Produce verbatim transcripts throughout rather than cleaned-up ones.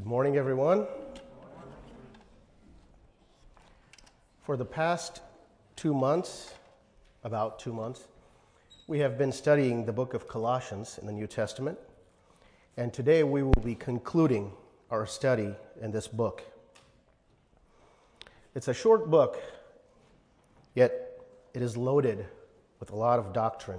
Good morning, everyone. For the past two months, about two months, we have been studying the book of Colossians in the New Testament, and today we will be concluding our study in this book. It's a short book, yet it is loaded with a lot of doctrine.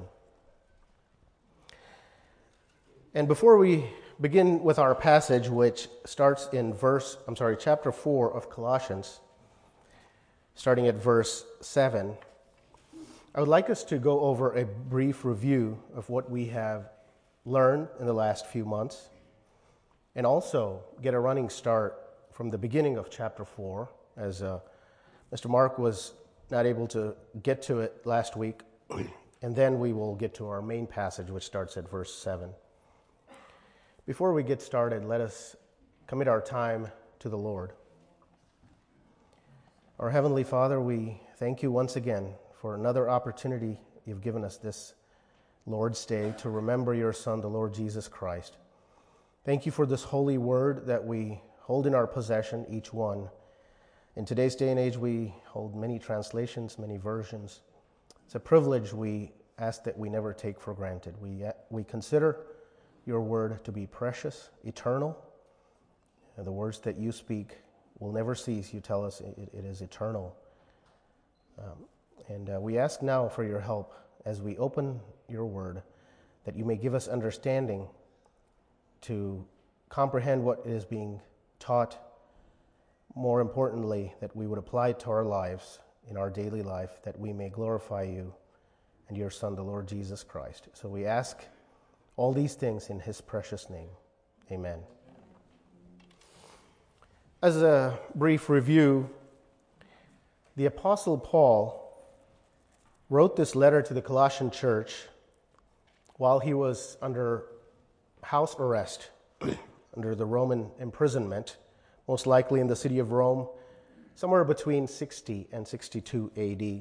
And before we begin with our passage, which starts in verse, I'm sorry, chapter four of Colossians, starting at verse seven, I would like us to go over a brief review of what we have learned in the last few months, and also get a running start from the beginning of chapter four, as uh, Mister Mark was not able to get to it last week, and then we will get to our main passage, which starts at verse seven. Before we get started, let us commit our time to the Lord. Our Heavenly Father, we thank you once again for another opportunity you've given us this Lord's Day to remember your Son, the Lord Jesus Christ. Thank you for this holy word that we hold in our possession, each one. In today's day and age, we hold many translations, many versions. It's a privilege we ask that we never take for granted. We, we consider your word to be precious, eternal. And the words that you speak will never cease. You tell us it, it is eternal. Um, and uh, we ask now for your help as we open your word, that you may give us understanding to comprehend what is being taught. More importantly, that we would apply it to our lives, in our daily life, that we may glorify you and your Son, the Lord Jesus Christ. So we ask all these things in his precious name. Amen. As a brief review, the Apostle Paul wrote this letter to the Colossian church while he was under house arrest, under the Roman imprisonment, most likely in the city of Rome, somewhere between sixty and sixty-two A D.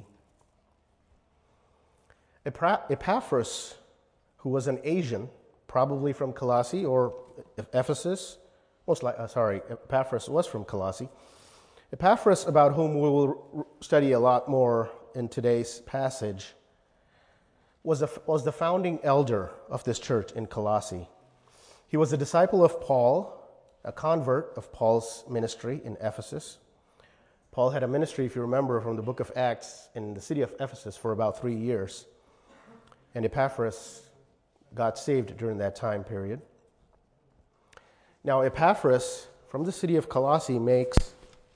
Epaphras, who was an Asian, probably from Colossae or Ephesus, most like, uh, sorry, Epaphras was from Colossae. Epaphras, about whom we will study a lot more in today's passage, was, a, was the founding elder of this church in Colossae. He was a disciple of Paul, a convert of Paul's ministry in Ephesus. Paul had a ministry, if you remember, from the book of Acts in the city of Ephesus for about three years. And Epaphras got saved during that time period. Now, Epaphras, from the city of Colossae, makes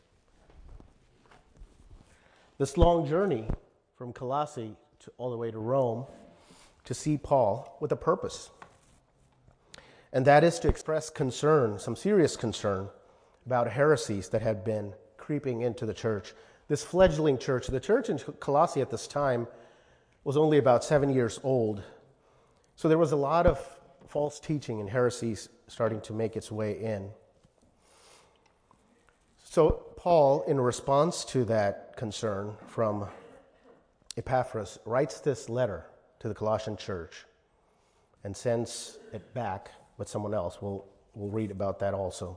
this long journey from Colossae to, all the way to Rome to see Paul with a purpose. And that is to express concern, some serious concern, about heresies that had been creeping into the church. This fledgling church, the church in Colossae at this time was only about seven years old. So there was a lot of false teaching and heresies starting to make its way in. So Paul, in response to that concern from Epaphras, writes this letter to the Colossian church and sends it back with someone else. We'll, we'll read about that also.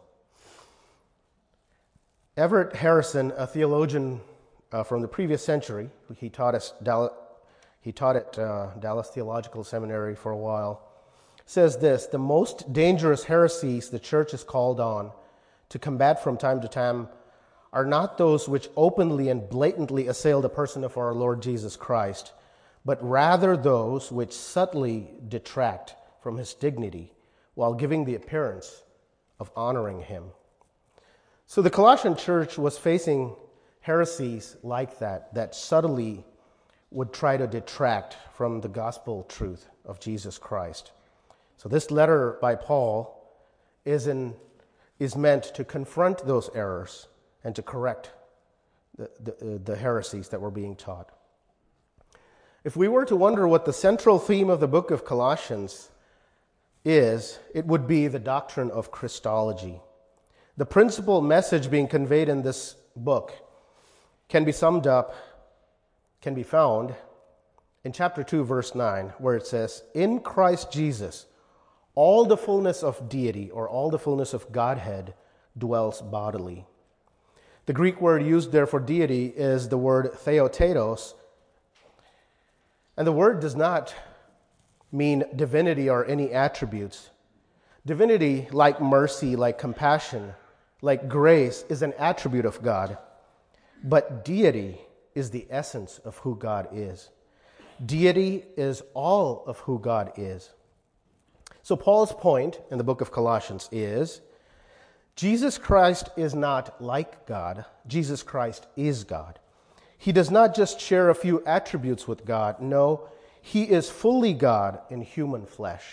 Everett Harrison, a theologian uh, from the previous century, he taught us He taught at uh, Dallas Theological Seminary for a while, says this: the most dangerous heresies the church is called on to combat from time to time are not those which openly and blatantly assail the person of our Lord Jesus Christ, but rather those which subtly detract from his dignity while giving the appearance of honoring him. So the Colossian church was facing heresies like that, that subtly would try to detract from the gospel truth of Jesus Christ. So this letter by Paul is, in, is meant to confront those errors and to correct the, the, the heresies that were being taught. If we were to wonder what the central theme of the book of Colossians is, it would be the doctrine of Christology. The principal message being conveyed in this book can be summed up can be found in chapter two, verse nine, where it says, "In Christ Jesus, all the fullness of deity, or all the fullness of Godhead, dwells bodily. The Greek word used there for deity is the word theotetos, and the word does not mean divinity or any attributes. Divinity, like mercy, like compassion, like grace, is an attribute of God, but deity is the essence of who God is. Deity is all of who God is. So Paul's point in the book of Colossians is, Jesus Christ is not like God. Jesus Christ is God. He does not just share a few attributes with God. No, he is fully God in human flesh.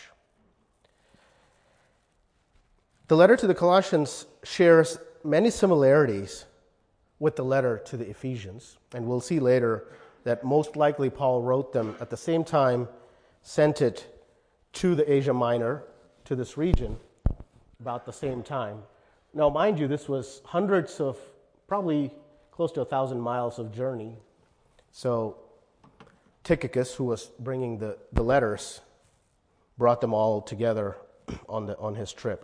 The letter to the Colossians shares many similarities with the letter to the Ephesians, and we'll see later that most likely Paul wrote them at the same time, sent it to the Asia Minor, to this region, about the same time. Now, mind you, this was hundreds of, probably close to a thousand miles of journey. So Tychicus, who was bringing the, the letters, brought them all together on the on his trip.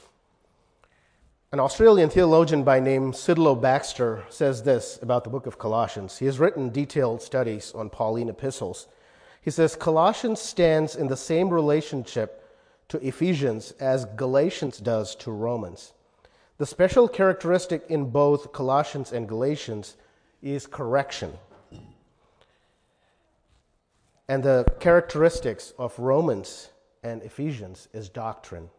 An Australian theologian by name Sidlow Baxter says this about the book of Colossians. He has written detailed studies on Pauline epistles. He says, Colossians stands in the same relationship to Ephesians as Galatians does to Romans. The special characteristic in both Colossians and Galatians is correction. And the characteristics of Romans and Ephesians is doctrine.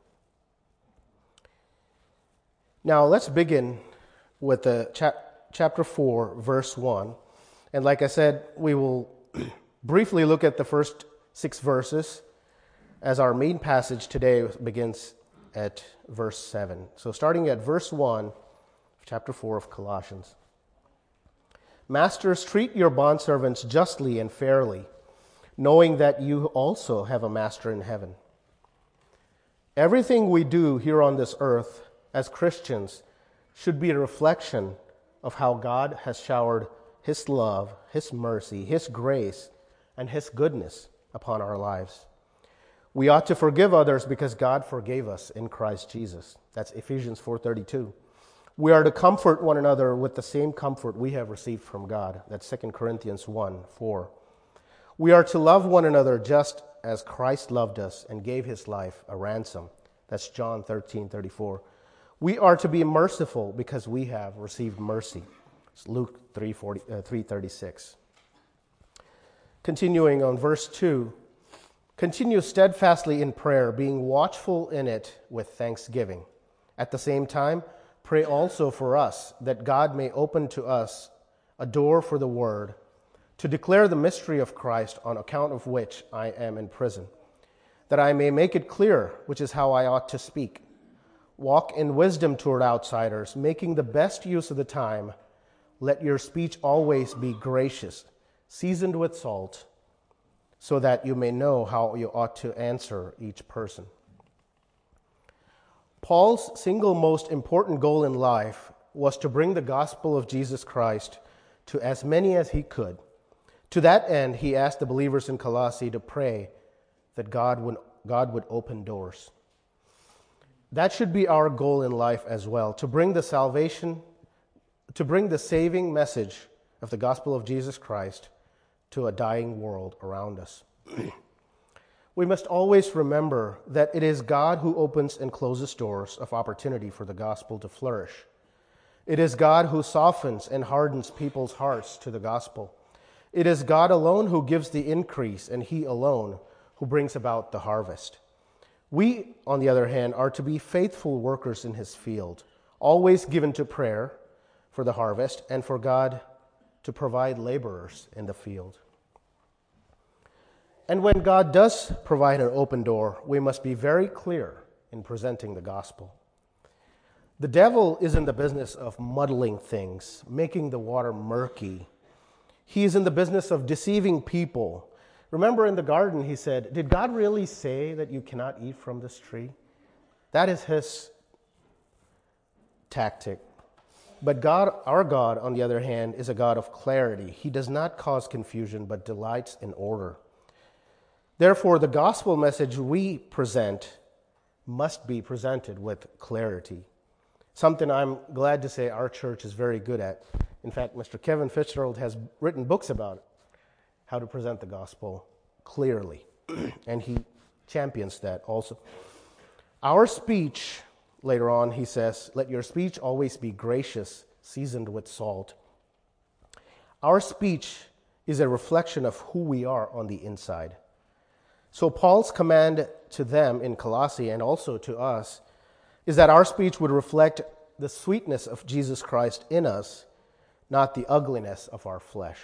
Now, let's begin with the chap- chapter four, verse one. And like I said, we will briefly look at the first six verses as our main passage today begins at verse seven. So starting at verse one, chapter four of Colossians. Masters, treat your bondservants justly and fairly, knowing that you also have a master in heaven. Everything we do here on this earth as Christians should be a reflection of how God has showered His love, His mercy, His grace, and His goodness upon our lives. We ought to forgive others because God forgave us in Christ Jesus. That's Ephesians four thirty-two. We are to comfort one another with the same comfort we have received from God. That's Second Corinthians one four. We are to love one another just as Christ loved us and gave His life a ransom. That's John thirteen thirty-four. We are to be merciful because we have received mercy. It's Luke three thirty-six. Continuing on verse two, continue steadfastly in prayer, being watchful in it with thanksgiving. At the same time, pray also for us, that God may open to us a door for the word, to declare the mystery of Christ, on account of which I am in prison, that I may make it clear, which is how I ought to speak. Walk in wisdom toward outsiders, making the best use of the time. Let your speech always be gracious, seasoned with salt, so that you may know how you ought to answer each person. Paul's single most important goal in life was to bring the gospel of Jesus Christ to as many as he could. To that end, he asked the believers in Colossae to pray that God would, God would open doors. That should be our goal in life as well, to bring the salvation, to bring the saving message of the gospel of Jesus Christ to a dying world around us. We must always remember that it is God who opens and closes doors of opportunity for the gospel to flourish. It is God who softens and hardens people's hearts to the gospel. It is God alone who gives the increase, and He alone who brings about the harvest. We, on the other hand, are to be faithful workers in His field, always given to prayer for the harvest and for God to provide laborers in the field. And when God does provide an open door, we must be very clear in presenting the gospel. The devil is in the business of muddling things, making the water murky. He is in the business of deceiving people. Remember in the garden, he said, did God really say that you cannot eat from this tree? That is his tactic. But God, our God, on the other hand, is a God of clarity. He does not cause confusion, but delights in order. Therefore, the gospel message we present must be presented with clarity. something I'm glad to say our church is very good at. In fact, Mister Kevin Fitzgerald has written books about it, how to present the gospel clearly, and he champions that also. Our speech, later on, he says, let your speech always be gracious, seasoned with salt. Our speech is a reflection of who we are on the inside. So Paul's command to them in Colossae and also to us is that our speech would reflect the sweetness of Jesus Christ in us, not the ugliness of our flesh.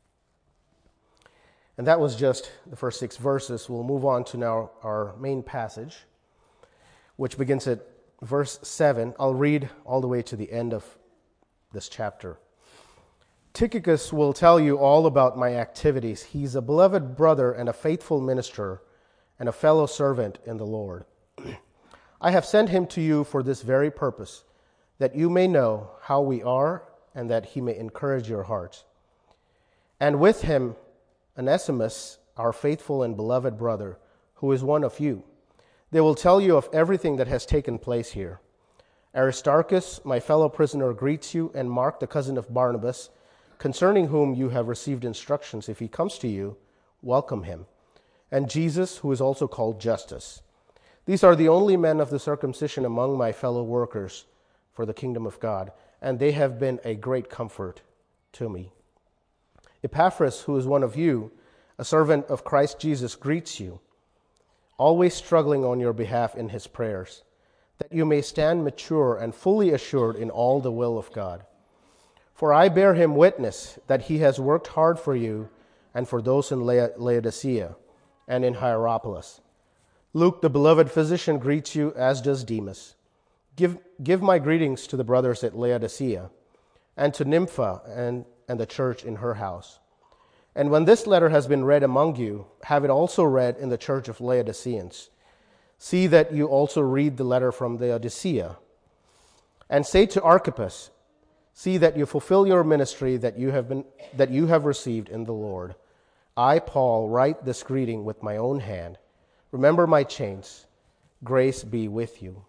And that was just the first six verses. We'll move on to now our main passage, which begins at verse seven. I'll read all the way to the end of this chapter. Tychicus will tell you all about my activities. He's a beloved brother and a faithful minister and a fellow servant in the Lord. I have sent him to you for this very purpose, that you may know how we are and that he may encourage your hearts. And with him, Onesimus, our faithful and beloved brother, who is one of you. They will tell you of everything that has taken place here. Aristarchus, my fellow prisoner, greets you, and Mark, the cousin of Barnabas, concerning whom you have received instructions. If he comes to you, welcome him. And Jesus, who is also called Justus. These are the only men of the circumcision among my fellow workers for the kingdom of God, and they have been a great comfort to me. Epaphras, who is one of you, a servant of Christ Jesus, greets you, always struggling on your behalf in his prayers, that you may stand mature and fully assured in all the will of God. For I bear him witness that he has worked hard for you and for those in Laodicea and in Hierapolis. Luke, the beloved physician, greets you, as does Demas. Give, give my greetings to the brothers at Laodicea, and to Nympha and, and the church in her house. And when this letter has been read among you, have it also read in the church of Laodiceans. See that you also read the letter from Laodicea. And say to Archippus, see that you fulfill your ministry that you have been that you have received in the Lord. I, Paul, write this greeting with my own hand. Remember my chains. Grace be with you.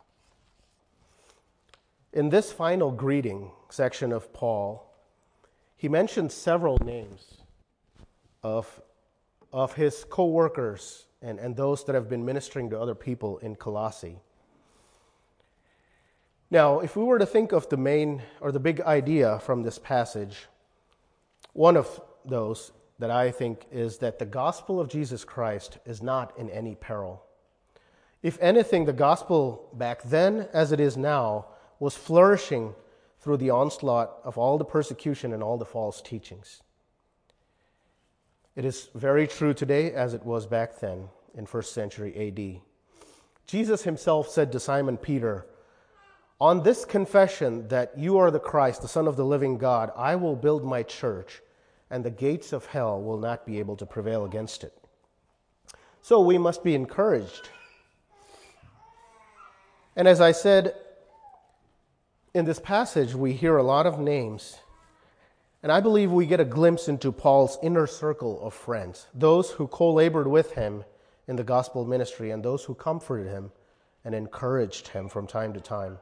In this final greeting section of Paul, he mentions several names of, of his co-workers and, and those that have been ministering to other people in Colossae. Now, if we were to think of the main or the big idea from this passage, one of those that I think is that the gospel of Jesus Christ is not in any peril. If anything, the gospel back then, as it is now, was flourishing through the onslaught of all the persecution and all the false teachings. It is very true today as it was back then in first century A D. Jesus himself said to Simon Peter, on this confession that you are the Christ, the Son of the living God, I will build my church, and the gates of hell will not be able to prevail against it. So we must be encouraged. And as I said, in this passage, we hear a lot of names, and I believe we get a glimpse into Paul's inner circle of friends, those who co-labored with him in the gospel ministry and those who comforted him and encouraged him from time to time.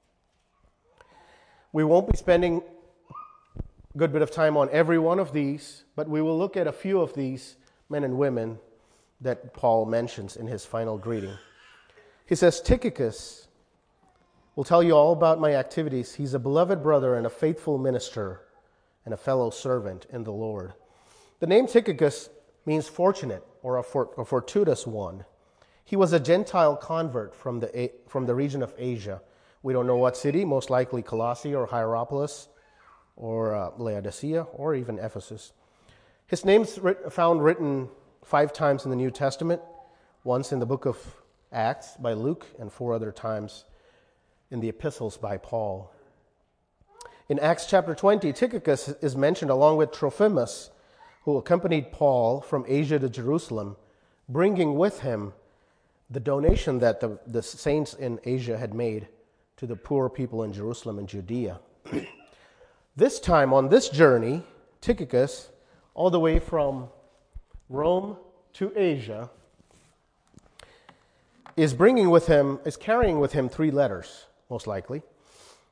We won't be spending a good bit of time on every one of these, but we will look at a few of these men and women that Paul mentions in his final greeting. He says, Tychicus will tell you all about my activities. He's a beloved brother and a faithful minister and a fellow servant in the Lord. The name Tychicus means fortunate or a, fort, a fortuitous one. He was a Gentile convert from the, from the region of Asia. We don't know what city, most likely Colossae or Hierapolis or uh, Laodicea or even Ephesus. His name's writ- found written five times in the New Testament, once in the book of Acts by Luke and four other times in the epistles by Paul. In Acts chapter twenty, Tychicus is mentioned along with Trophimus, who accompanied Paul from Asia to Jerusalem, bringing with him the donation that the, the saints in Asia had made to the poor people in Jerusalem and Judea. This time on this journey, Tychicus, all the way from Rome to Asia, is bringing with him, is carrying with him three letters, most likely.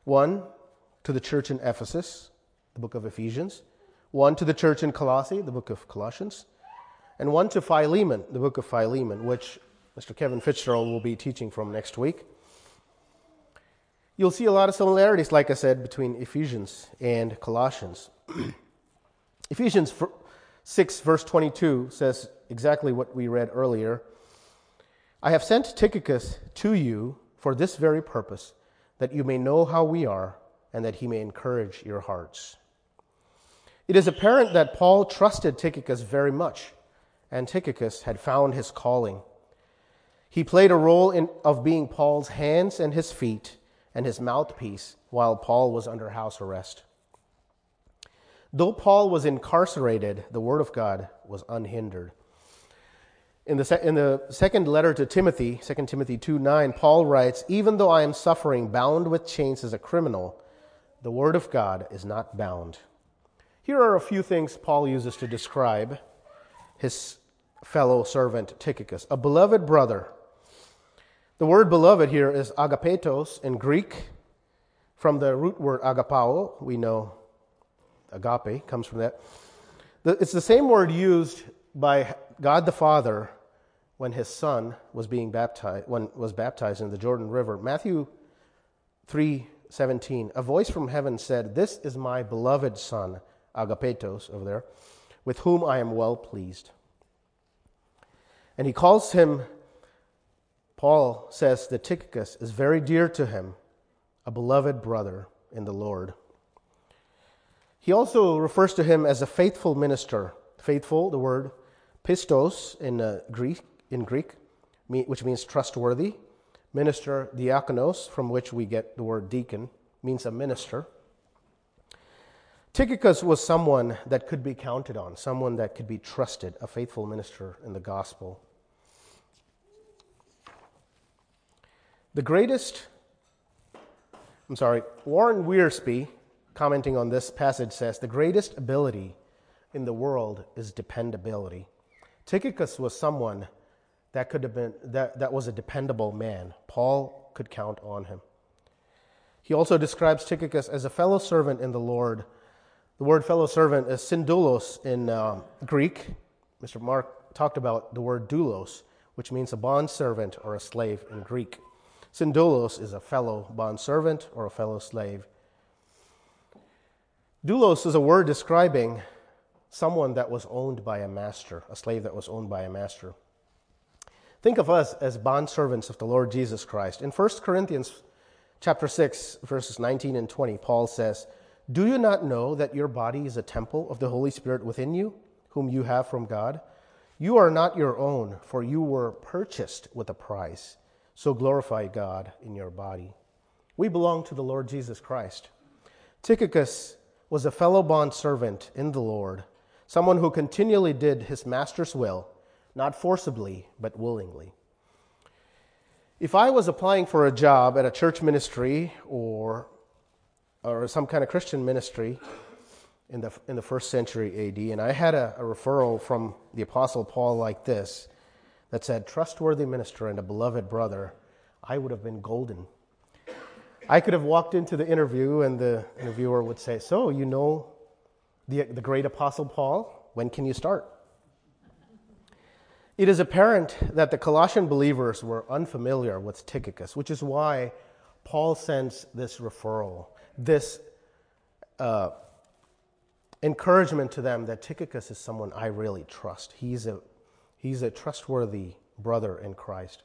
One to the church in Ephesus, the book of Ephesians. One to the church in Colossae, the book of Colossians. And one to Philemon, the book of Philemon, which Mister Kevin Fitzgerald will be teaching from next week. You'll see a lot of similarities, like I said, between Ephesians and Colossians. Ephesians six, verse twenty-two says exactly what we read earlier. I have sent Tychicus to you for this very purpose, that you may know how we are, and that he may encourage your hearts. It is apparent that Paul trusted Tychicus very much, and Tychicus had found his calling. He played a role in, of being Paul's hands and his feet and his mouthpiece while Paul was under house arrest. Though Paul was incarcerated, the word of God was unhindered. In the, se- in the second letter to Timothy, Second Timothy two nine, Paul writes, even though I am suffering, bound with chains as a criminal, the word of God is not bound. Here are a few things Paul uses to describe his fellow servant Tychicus, a beloved brother. The word beloved here is agapetos in Greek. From the root word agapao, we know agape comes from that. It's the same word used by God the Father when his son was being baptized, when was baptized in the Jordan River. Matthew three seventeen, a voice from heaven said, "This is my beloved son," agapetos over there, "with whom I am well pleased." And he calls him, Paul says that Tychicus is very dear to him, a beloved brother in the Lord. He also refers to him as a faithful minister. Faithful, the word pistos in uh, Greek, in Greek, which means trustworthy. Minister, diakonos, from which we get the word deacon, means a minister. Tychicus was someone that could be counted on, someone that could be trusted, a faithful minister in the gospel. The greatest, I'm sorry, Warren Wiersbe, commenting on this passage, says, the greatest ability in the world is dependability. Tychicus was someone that could have been that, that was a dependable man. Paul could count on him. He also describes Tychicus as a fellow servant in the Lord. The word fellow servant is syndulos in uh, Greek. Mister Mark talked about the word doulos, which means a bondservant or a slave in Greek. Syndulos is a fellow bondservant or a fellow slave. Doulos is a word describing someone that was owned by a master, a slave that was owned by a master. Think of us as bondservants of the Lord Jesus Christ. In First Corinthians chapter six, verses nineteen and twenty, Paul says, "Do you not know that your body is a temple of the Holy Spirit within you, whom you have from God? You are not your own, for you were purchased with a price. So glorify God in your body." We belong to the Lord Jesus Christ. Tychicus was a fellow bondservant in the Lord, someone who continually did his master's will, not forcibly, but willingly. If I was applying for a job at a church ministry or, or some kind of Christian ministry in the, in the first century A D, and I had a, a referral from the Apostle Paul like this, that said, "Trustworthy minister and a beloved brother," I would have been golden. I could have walked into the interview and the interviewer would say, "So, you know the, the great Apostle Paul? When can you start?" It is apparent that the Colossian believers were unfamiliar with Tychicus, which is why Paul sends this referral, this uh, encouragement to them that Tychicus is someone I really trust. He's a He's a trustworthy brother in Christ.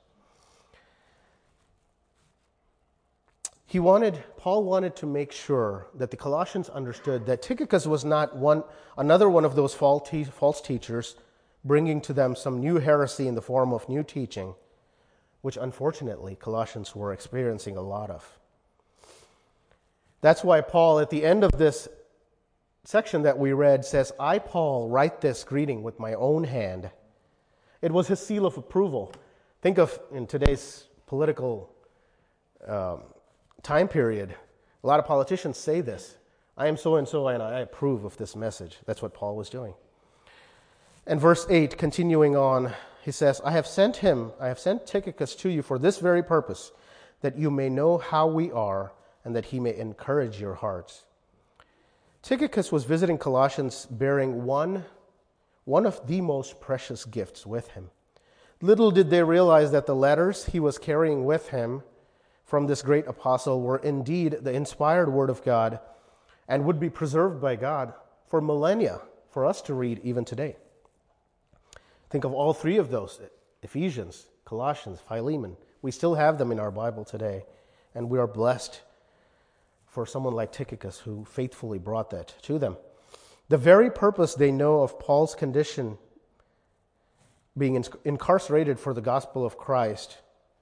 He wanted, Paul wanted to make sure that the Colossians understood that Tychicus was not one, another one of those false teachers bringing to them some new heresy in the form of new teaching, which unfortunately Colossians were experiencing a lot of. That's why Paul, at the end of this section that we read, says, "I, Paul, write this greeting with my own hand." It was his seal of approval. Think of, in today's political um, time period, a lot of politicians say this. "I am so-and-so and I approve of this message." That's what Paul was doing. And verse eight, continuing on, he says, I have sent him, I have sent Tychicus to you for this very purpose, that you may know how we are and that he may encourage your hearts. Tychicus was visiting Colossians bearing one, one of the most precious gifts with him. Little did they realize that the letters he was carrying with him from this great apostle were indeed the inspired word of God and would be preserved by God for millennia for us to read even today. Think of all three of those, Ephesians, Colossians, Philemon. We still have them in our Bible today, and we are blessed for someone like Tychicus who faithfully brought that to them. The very purpose they know of Paul's condition, being incarcerated for the gospel of Christ,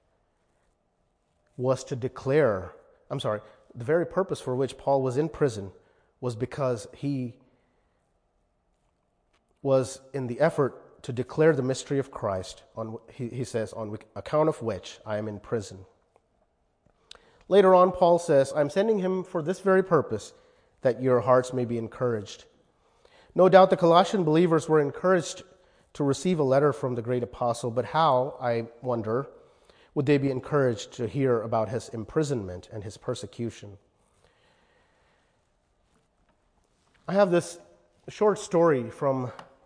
was to declare, I'm sorry, the very purpose for which Paul was in prison was because he was in the effort to declare the mystery of Christ, on he, he says, on account of which I am in prison. Later on, Paul says, I'm sending him for this very purpose, that your hearts may be encouraged. No doubt the Colossian believers were encouraged to receive a letter from the great apostle, but how, I wonder, would they be encouraged to hear about his imprisonment and his persecution? I have this short story from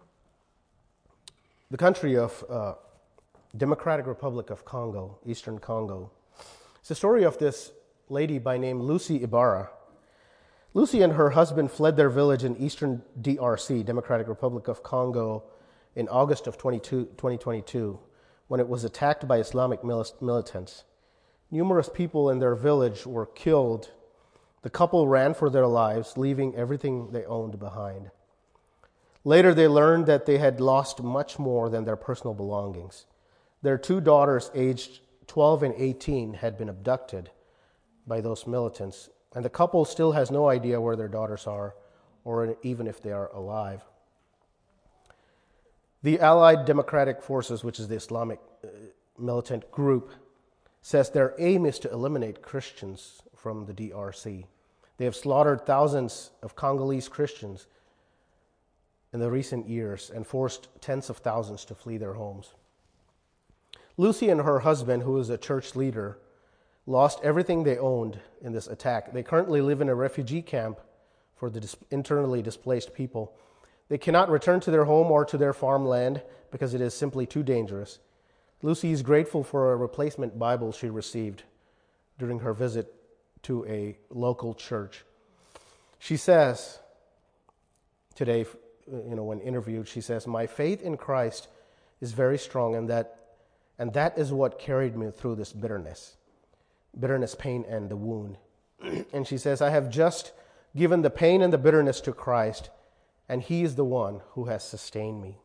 the country of uh, Democratic Republic of Congo, Eastern Congo. It's the story of this lady by name Lucy Ibarra. Lucy and her husband fled their village in eastern D R C, Democratic Republic of Congo, in August of twenty twenty-two, when it was attacked by Islamic militants. Numerous people in their village were killed. The couple ran for their lives, leaving everything they owned behind. Later, they learned that they had lost much more than their personal belongings. Their two daughters, aged twelve and eighteen, had been abducted by those militants, and the couple still has no idea where their daughters are, or even if they are alive. The Allied Democratic Forces, which is the Islamic uh, militant group, says their aim is to eliminate Christians from the D R C. They have slaughtered thousands of Congolese Christians in the recent years and forced tens of thousands to flee their homes. Lucy and her husband, who is a church leader, lost everything they owned in this attack. They currently live in a refugee camp for the dis- internally displaced people. They cannot return to their home or to their farmland because it is simply too dangerous. Lucy is grateful for a replacement Bible she received during her visit to a local church. She says today, you know, when interviewed, she says, "My faith in Christ is very strong, and that and that is what carried me through this bitterness, bitterness, pain, and the wound." And she says, "I have just given the pain and the bitterness to Christ, and He is the one who has sustained me."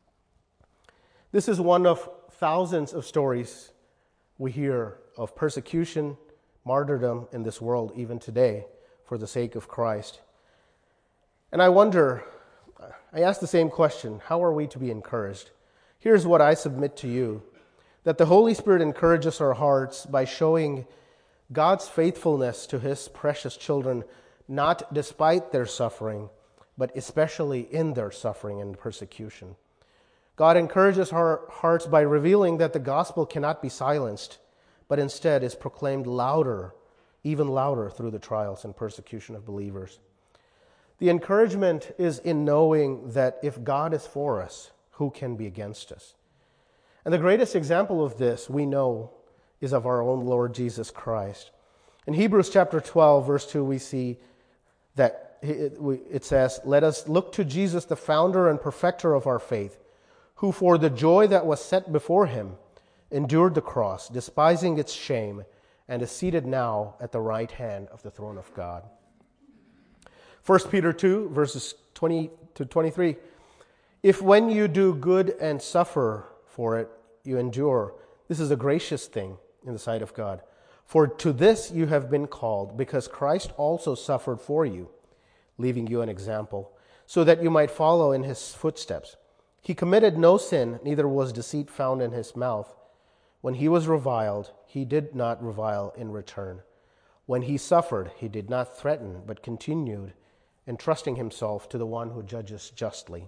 This is one of thousands of stories we hear of persecution, martyrdom in this world even today for the sake of Christ. And I wonder, I ask the same question, how are we to be encouraged? Here's what I submit to you, that the Holy Spirit encourages our hearts by showing God's faithfulness to His precious children, not despite their suffering, but especially in their suffering and persecution. God encourages our hearts by revealing that the gospel cannot be silenced, but instead is proclaimed louder, even louder through the trials and persecution of believers. The encouragement is in knowing that if God is for us, who can be against us? And the greatest example of this, we know, is of our own Lord Jesus Christ. In Hebrews chapter twelve, verse two, we see that it says, "Let us look to Jesus, the founder and perfecter of our faith, who for the joy that was set before Him endured the cross, despising its shame, and is seated now at the right hand of the throne of God." First Peter two, verses twenty to twenty-three, "If when you do good and suffer for it, you endure, this is a gracious thing in the sight of God. For to this you have been called, because Christ also suffered for you, leaving you an example, so that you might follow in His footsteps. He committed no sin, neither was deceit found in His mouth. When He was reviled, He did not revile in return. When He suffered, He did not threaten, but continued, entrusting Himself to the one who judges justly."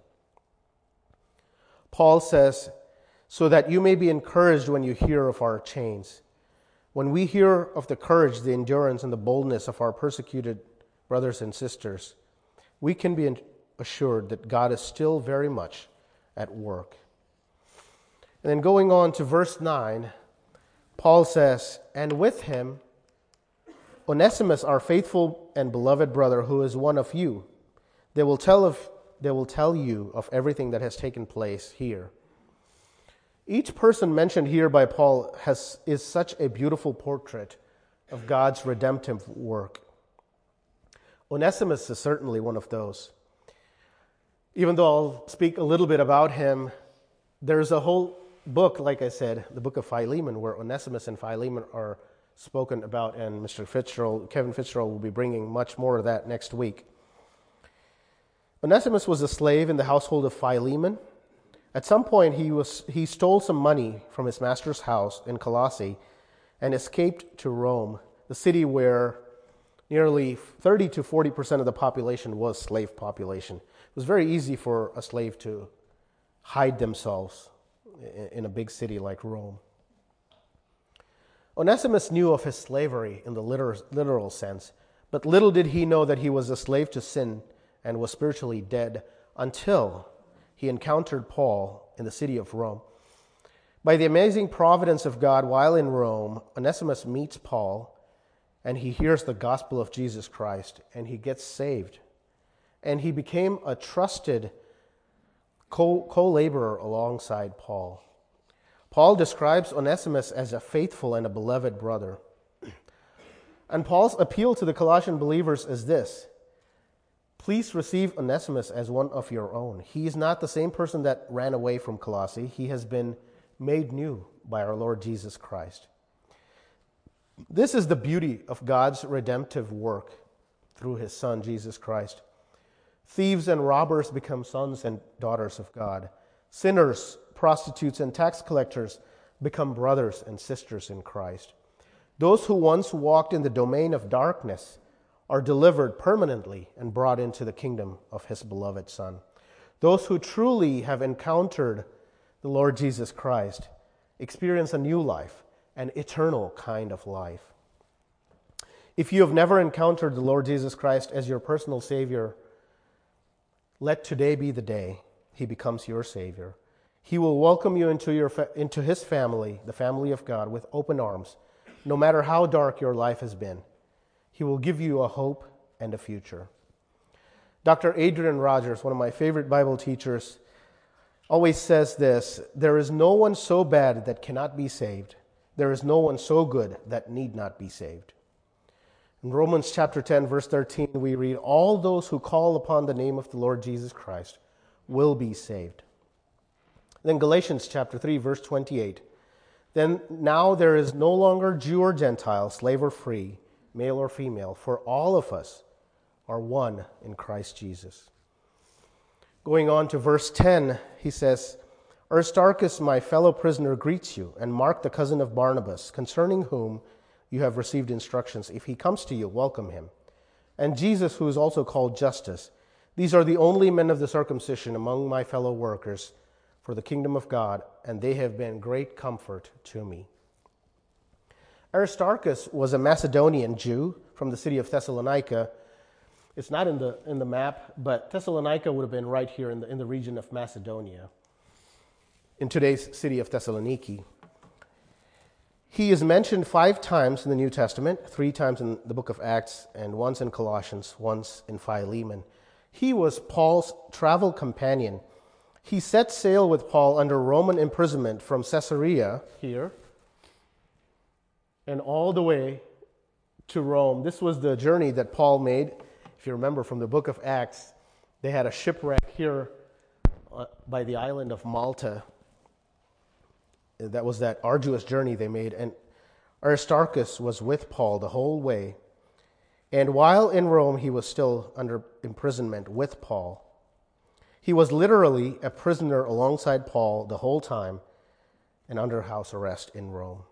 Paul says, "So that you may be encouraged when you hear of our chains. When we hear of the courage, the endurance, and the boldness of our persecuted brothers and sisters, we can be assured that God is still very much at work. And then going on to verse nine, Paul says, "And with him, Onesimus, our faithful and beloved brother, who is one of you. They will tell of they will tell you of everything that has taken place here." Each person mentioned here by Paul has is such a beautiful portrait of God's redemptive work. Onesimus is certainly one of those. Even though I'll speak a little bit about him, there's a whole book, like I said, the book of Philemon, where Onesimus and Philemon are spoken about, and Mister Fitzgerald, Kevin Fitzgerald will be bringing much more of that next week. Onesimus was a slave in the household of Philemon. At some point, he was he stole some money from his master's house in Colossae and escaped to Rome, the city where nearly thirty to forty percent of the population was slave population. It was very easy for a slave to hide themselves in a big city like Rome. Onesimus knew of his slavery in the literal sense, but little did he know that he was a slave to sin and was spiritually dead until he encountered Paul in the city of Rome. By the amazing providence of God, while in Rome, Onesimus meets Paul, and he hears the gospel of Jesus Christ, and he gets saved. And he became a trusted co- co-laborer alongside Paul. Paul describes Onesimus as a faithful and a beloved brother. And Paul's appeal to the Colossian believers is this: please receive Onesimus as one of your own. He is not the same person that ran away from Colossae. He has been made new by our Lord Jesus Christ. This is the beauty of God's redemptive work through his Son, Jesus Christ. Thieves and robbers become sons and daughters of God. Sinners, prostitutes, and tax collectors become brothers and sisters in Christ. Those who once walked in the domain of darkness are delivered permanently and brought into the kingdom of his beloved Son. Those who truly have encountered the Lord Jesus Christ experience a new life, an eternal kind of life. If you have never encountered the Lord Jesus Christ as your personal Savior, let today be the day he becomes your Savior. He will welcome you into your fa- into his family, the family of God, with open arms, no matter how dark your life has been. He will give you a hope and a future. Doctor Adrian Rogers, one of my favorite Bible teachers, always says this: there is no one so bad that cannot be saved. There is no one so good that need not be saved. In Romans chapter ten, verse thirteen, we read, all those who call upon the name of the Lord Jesus Christ will be saved. Then Galatians chapter three, verse twenty-eight, then now there is no longer Jew or Gentile, slave or free, male or female, for all of us are one in Christ Jesus. Going on to verse ten, he says, Aristarchus, my fellow prisoner, greets you, and Mark, the cousin of Barnabas, concerning whom you have received instructions. If he comes to you, welcome him. And Jesus, who is also called Justus. These are the only men of the circumcision among my fellow workers for the kingdom of God, and they have been great comfort to me. Aristarchus was a Macedonian Jew from the city of Thessalonica. It's not in the in the map, but Thessalonica would have been right here in the in the region of Macedonia, in today's city of Thessaloniki. He is mentioned five times in the New Testament, three times in the book of Acts, and once in Colossians, once in Philemon. He was Paul's travel companion. He set sail with Paul under Roman imprisonment from Caesarea here and all the way to Rome. This was the journey that Paul made. If you remember from the book of Acts, they had a shipwreck here uh, by the island of Malta. That was that arduous journey they made. And Aristarchus was with Paul the whole way. And while in Rome, he was still under imprisonment with Paul. He was literally a prisoner alongside Paul the whole time and under house arrest in Rome.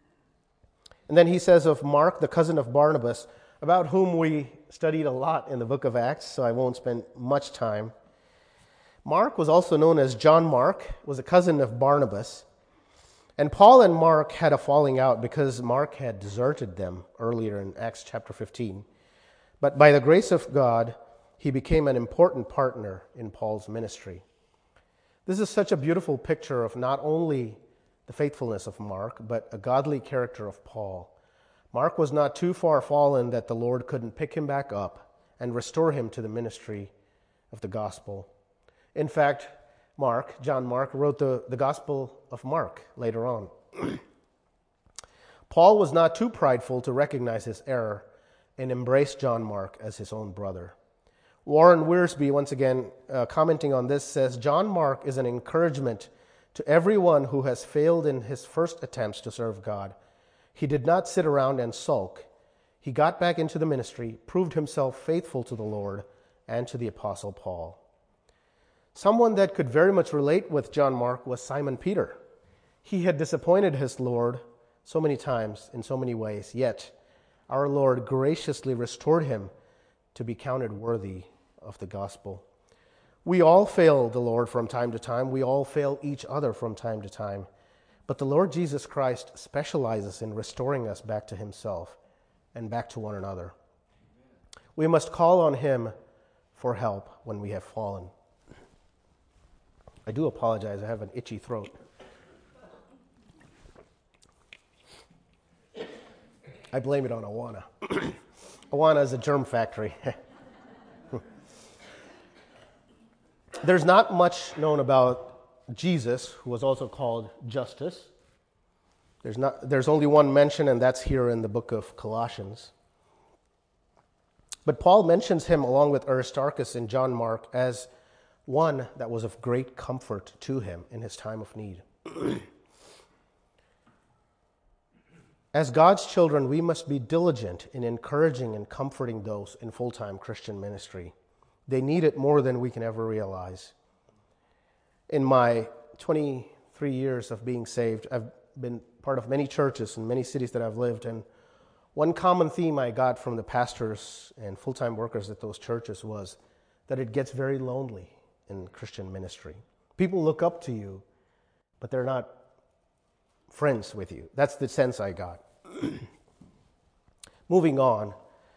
And then he says of Mark, the cousin of Barnabas, about whom we studied a lot in the book of Acts, so I won't spend much time. Mark was also known as John Mark, was a cousin of Barnabas. And Paul and Mark had a falling out because Mark had deserted them earlier in Acts chapter fifteen. But by the grace of God, he became an important partner in Paul's ministry. This is such a beautiful picture of not only the faithfulness of Mark, but a godly character of Paul. Mark was not too far fallen that the Lord couldn't pick him back up and restore him to the ministry of the gospel. In fact, Mark, John Mark, wrote the, the Gospel of Mark later on. Paul was not too prideful to recognize his error and embrace John Mark as his own brother. Warren Wiersbe, once again, uh, commenting on this, says, John Mark is an encouragement to everyone who has failed in his first attempts to serve God. He did not sit around and sulk. He got back into the ministry, proved himself faithful to the Lord and to the Apostle Paul. Someone that could very much relate with John Mark was Simon Peter. He had disappointed his Lord so many times in so many ways, yet our Lord graciously restored him to be counted worthy of the gospel. We all fail the Lord from time to time. We all fail each other from time to time. But the Lord Jesus Christ specializes in restoring us back to himself and back to one another. We must call on him for help when we have fallen. I do apologize, I have an itchy throat. I blame it on Awana. Awana is a germ factory. There's not much known about Jesus, who was also called Justus. There's not. There's only one mention, and that's here in the book of Colossians. But Paul mentions him along with Aristarchus and John Mark as one that was of great comfort to him in his time of need. As God's children, we must be diligent in encouraging and comforting those in full-time Christian ministry. They need it more than we can ever realize. In my twenty-three years of being saved, I've been part of many churches in many cities that I've lived, and one common theme I got from the pastors and full-time workers at those churches was that it gets very lonely in Christian ministry. People look up to you, but they're not friends with you. That's the sense I got. Moving on,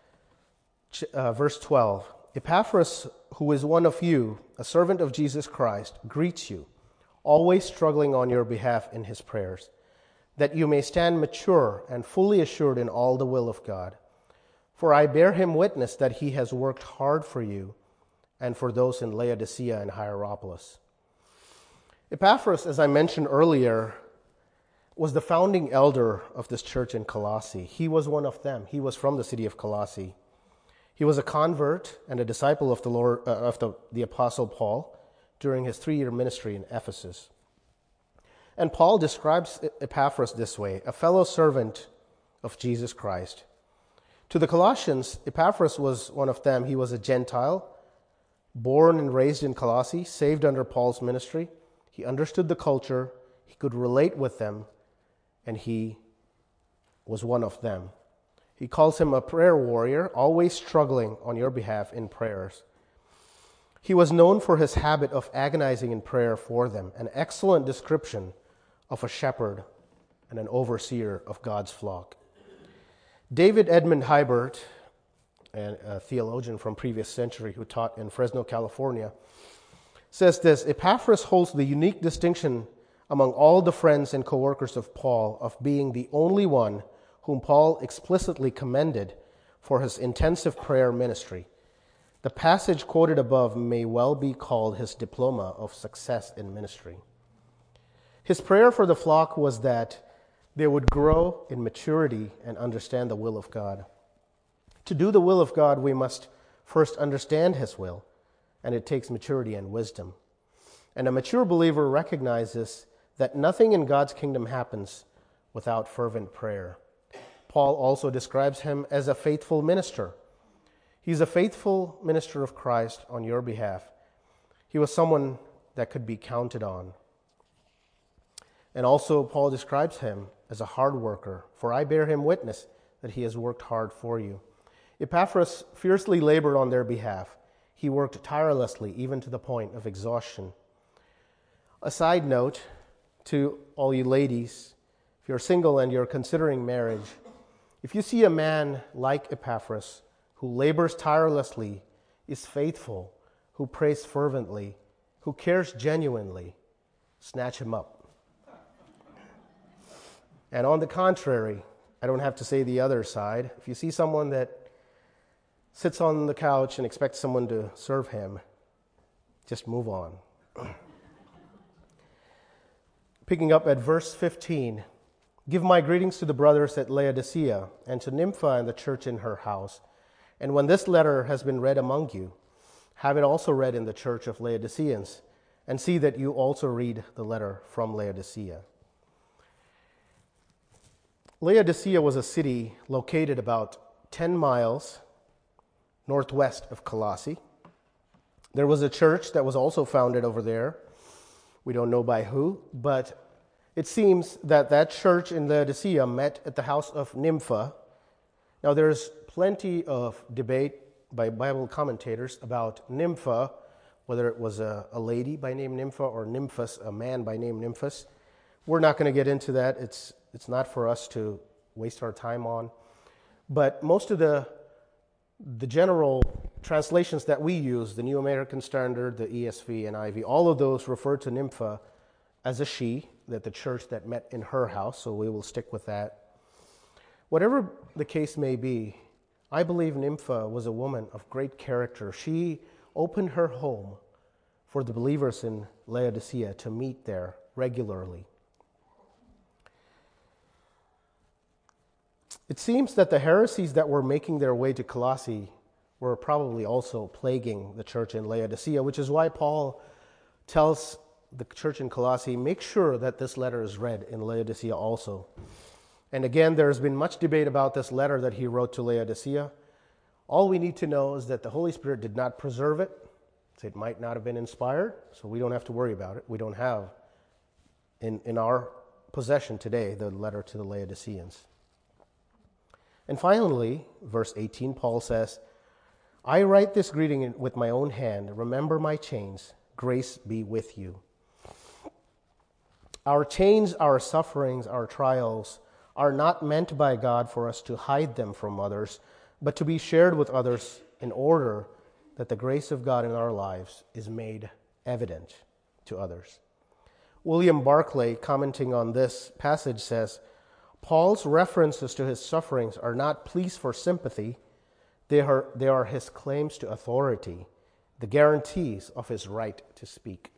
uh, verse twelve. Epaphras, who is one of you, a servant of Jesus Christ, greets you, always struggling on your behalf in his prayers, that you may stand mature and fully assured in all the will of God. For I bear him witness that he has worked hard for you and for those in Laodicea and Hierapolis. Epaphras, as I mentioned earlier, was the founding elder of this church in Colossae. He was one of them. He was from the city of Colossae. He was a convert and a disciple of the Lord, uh, of the, the Apostle Paul during his three-year ministry in Ephesus. And Paul describes Epaphras this way, a fellow servant of Jesus Christ. To the Colossians, Epaphras was one of them. He was a Gentile, born and raised in Colossae, saved under Paul's ministry. He understood the culture, he could relate with them, and he was one of them. He calls him a prayer warrior, always struggling on your behalf in prayers. He was known for his habit of agonizing in prayer for them, an excellent description of a shepherd and an overseer of God's flock. David Edmund Hibert, a theologian from previous century who taught in Fresno, California, says this: Epaphras holds the unique distinction among all the friends and co-workers of Paul of being the only one whom Paul explicitly commended for his intensive prayer ministry. The passage quoted above may well be called his diploma of success in ministry. His prayer for the flock was that they would grow in maturity and understand the will of God. To do the will of God, we must first understand his will, and it takes maturity and wisdom. And a mature believer recognizes that nothing in God's kingdom happens without fervent prayer. Paul also describes him as a faithful minister. He's a faithful minister of Christ on your behalf. He was someone that could be counted on. And also Paul describes him as a hard worker, for I bear him witness that he has worked hard for you. Epaphras fiercely labored on their behalf. He worked tirelessly, even to the point of exhaustion. A side note, to all you ladies, if you're single and you're considering marriage, if you see a man like Epaphras who labors tirelessly, is faithful, who prays fervently, who cares genuinely, snatch him up. And on the contrary, I don't have to say the other side. If you see someone that sits on the couch and expects someone to serve him, just move on. Picking up at verse fifteen, give my greetings to the brothers at Laodicea and to Nympha and the church in her house. And when this letter has been read among you, have it also read in the church of Laodiceans, and see that you also read the letter from Laodicea. Laodicea was a city located about ten miles northwest of Colossae. There was a church that was also founded over there. We don't know by who, but it seems that that church in Laodicea met at the house of Nympha. Now, there's plenty of debate by Bible commentators about Nympha, whether it was a, a lady by name Nympha or Nymphas, a man by name Nymphas. We're not going to get into that. It's it's not for us to waste our time on. But most of the the general translations that we use, the New American Standard, the E S V, and I V, all of those refer to Nympha as a she, that the church that met in her house, so we will stick with that. Whatever the case may be, I believe Nympha was a woman of great character. She opened her home for the believers in Laodicea to meet there regularly. It seems that the heresies that were making their way to Colossae were probably also plaguing the church in Laodicea, which is why Paul tells the church in Colossae, make sure that this letter is read in Laodicea also. And again, there's been much debate about this letter that he wrote to Laodicea. All we need to know is that the Holy Spirit did not preserve it. So it might not have been inspired, so we don't have to worry about it. We don't have in, in our possession today the letter to the Laodiceans. And finally, verse eighteen, Paul says, I write this greeting with my own hand. Remember my chains. Grace be with you. Our chains, our sufferings, our trials are not meant by God for us to hide them from others, but to be shared with others in order that the grace of God in our lives is made evident to others. William Barclay, commenting on this passage, says, Paul's references to his sufferings are not pleas for sympathy. They are, they are his claims to authority, the guarantees of his right to speak.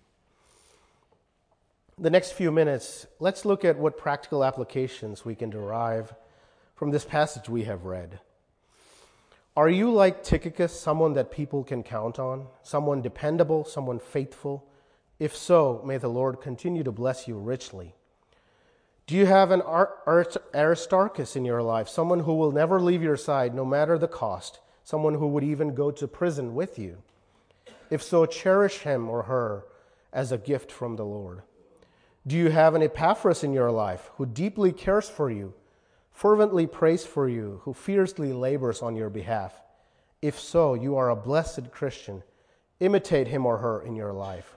The next few minutes, let's look at what practical applications we can derive from this passage we have read. Are you like Tychicus, someone that people can count on, someone dependable, someone faithful? If so, may the Lord continue to bless you richly. Do you have an Aristarchus in your life, someone who will never leave your side no matter the cost, someone who would even go to prison with you? If so, cherish him or her as a gift from the Lord. Do you have an Epaphras in your life who deeply cares for you, fervently prays for you, who fiercely labors on your behalf? If so, you are a blessed Christian. Imitate him or her in your life.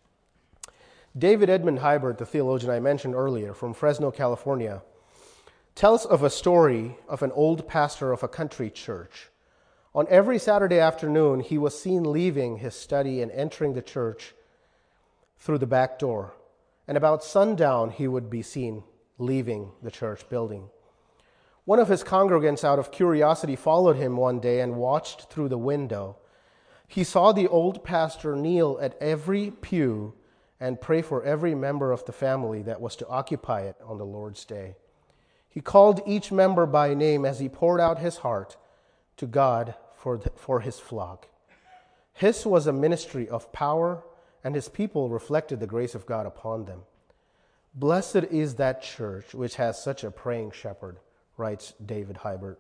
David Edmund Hibert, the theologian I mentioned earlier from Fresno, California, tells of a story of an old pastor of a country church. On every Saturday afternoon, he was seen leaving his study and entering the church through the back door. And about sundown, he would be seen leaving the church building. One of his congregants, out of curiosity, followed him one day and watched through the window. He saw the old pastor kneel at every pew and pray for every member of the family that was to occupy it on the Lord's day. He called each member by name as he poured out his heart to God for, the, for his flock. His was a ministry of power, and his people reflected the grace of God upon them. Blessed is that church which has such a praying shepherd, writes David Hibert.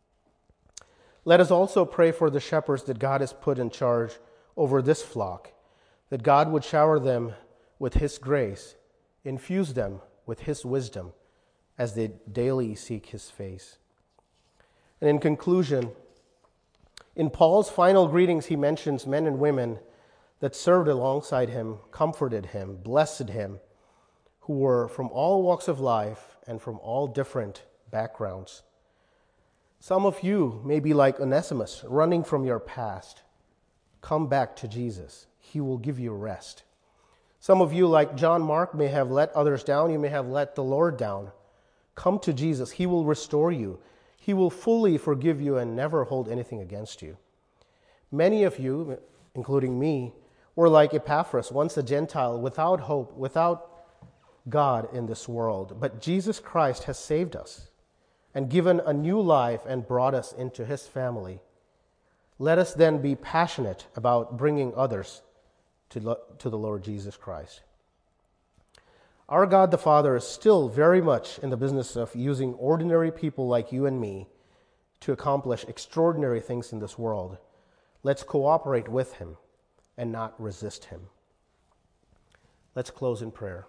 Let us also pray for the shepherds that God has put in charge over this flock, that God would shower them with his grace, infuse them with his wisdom as they daily seek his face. And in conclusion, in Paul's final greetings, he mentions men and women that served alongside him, comforted him, blessed him, who were from all walks of life and from all different backgrounds. Some of you may be like Onesimus, running from your past. Come back to Jesus. He will give you rest. Some of you, like John Mark, may have let others down. You may have let the Lord down. Come to Jesus. He will restore you. He will fully forgive you and never hold anything against you. Many of you, including me, were like Epaphras, once a Gentile, without hope, without God in this world. But Jesus Christ has saved us and given a new life and brought us into his family. Let us then be passionate about bringing others to, to the Lord Jesus Christ. Our God the Father is still very much in the business of using ordinary people like you and me to accomplish extraordinary things in this world. Let's cooperate with him and not resist him. Let's close in prayer.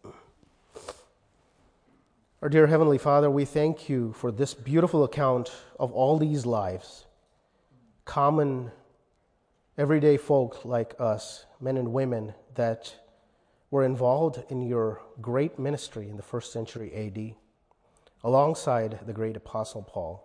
Our dear Heavenly Father, we thank you for this beautiful account of all these lives, common, everyday folk like us, men and women that were involved in your great ministry in the first century A D, alongside the great Apostle Paul.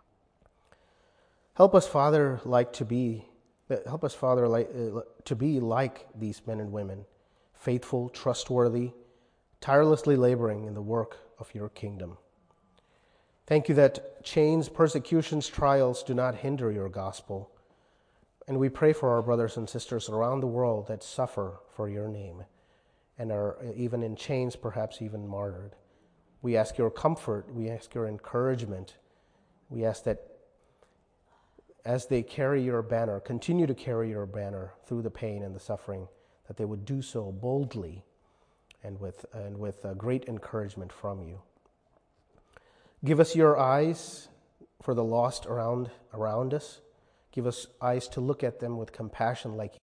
Help us, Father, like to be, help us, Father, like, uh, to be like these men and women, faithful, trustworthy, tirelessly laboring in the work of your kingdom. Thank you that chains, persecutions, trials do not hinder your gospel. And we pray for our brothers and sisters around the world that suffer for your name and are even in chains, perhaps even martyred. We ask your comfort. We ask your encouragement. We ask that as they carry your banner, continue to carry your banner through the pain and the suffering, that they would do so boldly and with and with uh, great encouragement from you. Give us your eyes for the lost around around us. Give us eyes to look at them with compassion like